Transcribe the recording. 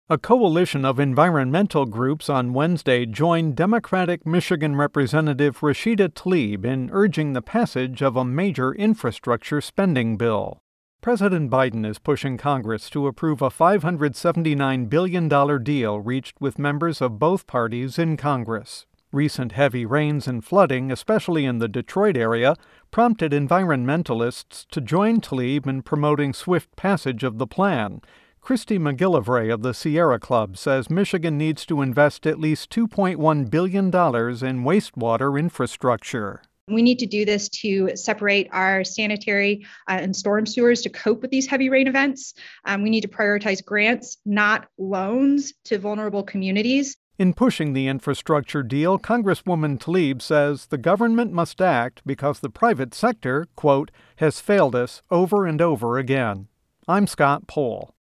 A coalition of environmental groups on Wednesday joined Democratic Michigan Representative Rashida Tlaib in urging the passage of a major infrastructure spending bill. President Biden is pushing Congress to approve a $579 billion deal reached with members of both parties in Congress. Recent heavy rains and flooding, especially in the Detroit area, prompted environmentalists to join Tlaib in promoting swift passage of the plan. Christy McGillivray of the Sierra Club says Michigan needs to invest at least $2.1 billion in wastewater infrastructure. We need to do this to separate our sanitary and storm sewers to cope with these heavy rain events. We need to prioritize grants, not loans, to vulnerable communities. In pushing the infrastructure deal, Congresswoman Tlaib says the government must act because the private sector, quote, has failed us over and over again. I'm Scott Pohl.